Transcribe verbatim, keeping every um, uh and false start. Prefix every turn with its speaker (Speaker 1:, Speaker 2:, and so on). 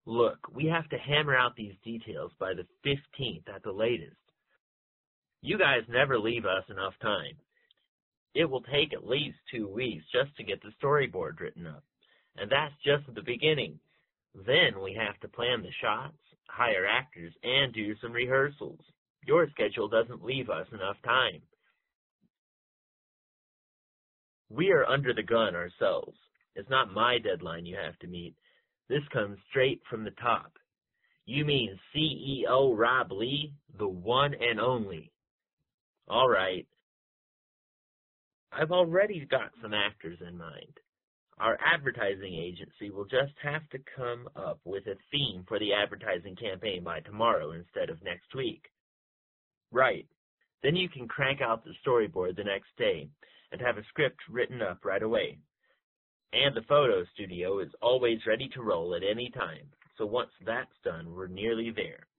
Speaker 1: Look, we have to hammer out these details by the fifteenth at the latest. You guys never leave us enough time. It will take at least two weeks just to get the storyboard written up, and that's just the beginning. Then we have to plan the shots, hire actors, and do some rehearsals. Your schedule doesn't leave us enough time. We are under the gun ourselves. It's not my deadline you have to meet. This comes straight from the top. You mean C E O Rob Lee, the one and only. All right. I've already got some actors in mind. Our advertising agency will just have to come up with a theme for the advertising campaign by tomorrow instead of next week. Right. Then you can crank out the storyboard the next day and have a script written up right away. And the photo studio is always ready to roll at any time, so once that's done, we're nearly there.